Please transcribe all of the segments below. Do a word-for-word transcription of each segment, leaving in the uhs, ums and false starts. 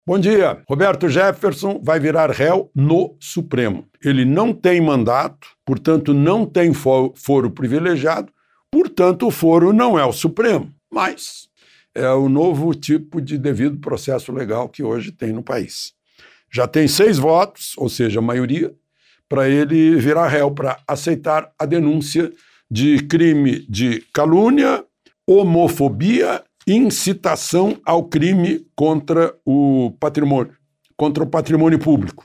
Bom dia. Roberto Jefferson vai virar réu no Supremo. Ele não tem mandato, portanto não tem foro privilegiado, portanto o foro não é o Supremo, mas é o novo tipo de devido processo legal que hoje tem no país. Já tem seis votos, ou seja, a maioria, para ele virar réu, para aceitar a denúncia de crime de calúnia, homofobia, incitação ao crime contra o patrimônio, contra o patrimônio público.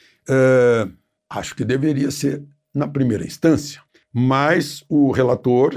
É, acho que deveria ser na primeira instância, mas o relator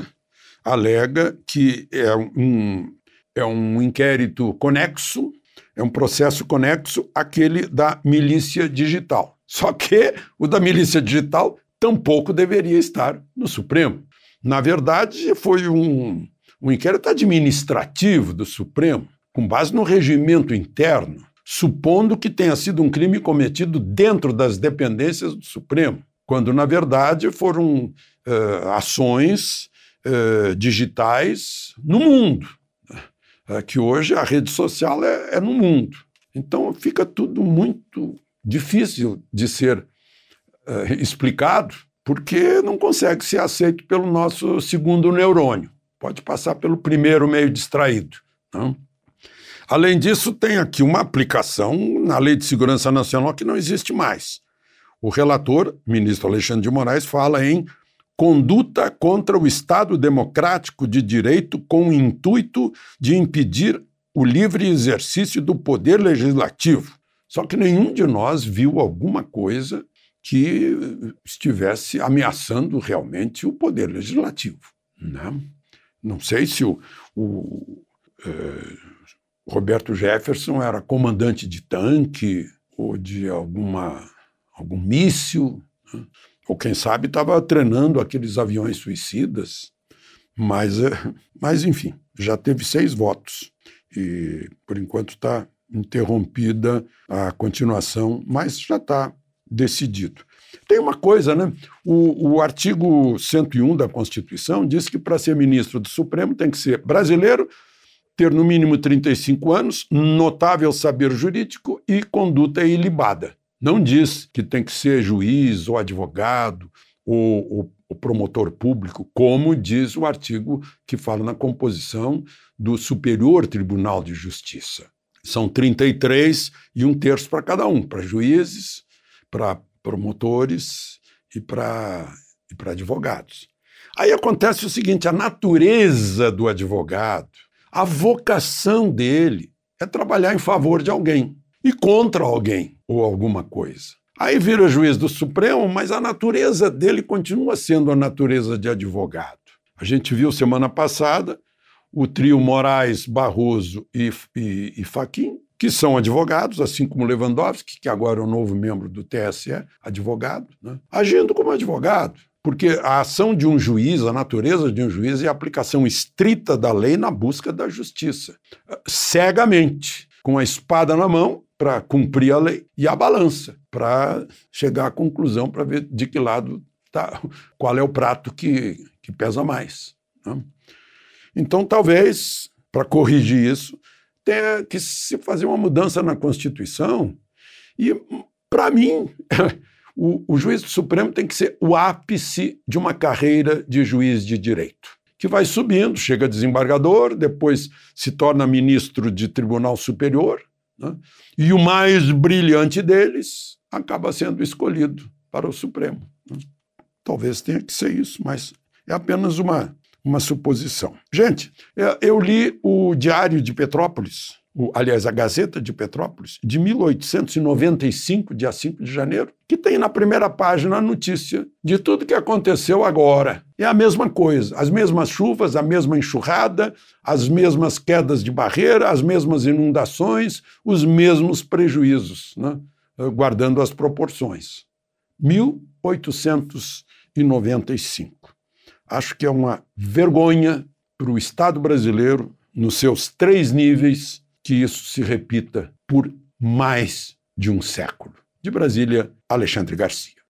alega que é um, é um inquérito conexo, é um processo conexo àquele da milícia digital. Só que o da milícia digital tampouco deveria estar no Supremo. Na verdade, foi um... um inquérito administrativo do Supremo, com base no regimento interno, supondo que tenha sido um crime cometido dentro das dependências do Supremo, quando, na verdade, foram uh, ações uh, digitais no mundo, uh, que hoje a rede social é, é no mundo. Então, fica tudo muito difícil de ser uh, explicado, porque não consegue ser aceito pelo nosso segundo neurônio. Pode passar pelo primeiro meio distraído. Não? Além disso, tem aqui uma aplicação na Lei de Segurança Nacional que não existe mais. O relator, ministro Alexandre de Moraes, fala em conduta contra o Estado Democrático de Direito com o intuito de impedir o livre exercício do poder legislativo. Só que nenhum de nós viu alguma coisa que estivesse ameaçando realmente o poder legislativo. Não? Não sei se o, o eh, Roberto Jefferson era comandante de tanque ou de alguma, algum míssil, né? Ou quem sabe estava treinando aqueles aviões suicidas, mas, mas enfim, já teve seis votos e por enquanto está interrompida a continuação, mas já está decidido. Tem uma coisa, né? O, o artigo cento e um da Constituição diz que para ser ministro do Supremo tem que ser brasileiro, ter no mínimo trinta e cinco anos, notável saber jurídico e conduta ilibada. Não diz que tem que ser juiz ou advogado ou, ou, ou promotor público, como diz o artigo que fala na composição do Superior Tribunal de Justiça. São trinta e três e um terço para cada um, para juízes, para promotores e para e para advogados. Aí acontece o seguinte, a natureza do advogado, a vocação dele é trabalhar em favor de alguém e contra alguém ou alguma coisa. Aí vira juiz do Supremo, mas a natureza dele continua sendo a natureza de advogado. A gente viu semana passada o trio Moraes, Barroso e, e, e Fachin, que são advogados, assim como Lewandowski, que agora é o novo membro do T S E, advogado, né? Agindo como advogado, porque a ação de um juiz, a natureza de um juiz é a aplicação estrita da lei na busca da justiça, cegamente, com a espada na mão para cumprir a lei e a balança para chegar à conclusão, para ver de que lado tá, qual é o prato que, que pesa mais, né? Então, talvez, para corrigir isso, tem que se fazer uma mudança na Constituição e, para mim, o, o juiz do Supremo tem que ser o ápice de uma carreira de juiz de direito, que vai subindo, chega desembargador, depois se torna ministro de Tribunal Superior, né? E o mais brilhante deles acaba sendo escolhido para o Supremo, né? Talvez tenha que ser isso, mas é apenas uma... uma suposição. Gente, eu li o Diário de Petrópolis, o, aliás, a Gazeta de Petrópolis, de mil oitocentos e noventa e cinco, dia cinco de janeiro, que tem na primeira página a notícia de tudo que aconteceu agora. É a mesma coisa, as mesmas chuvas, a mesma enxurrada, as mesmas quedas de barreira, as mesmas inundações, os mesmos prejuízos, né? Guardando as proporções. mil oitocentos e noventa e cinco. Acho que é uma vergonha para o Estado brasileiro, nos seus três níveis, que isso se repita por mais de um século. De Brasília, Alexandre Garcia.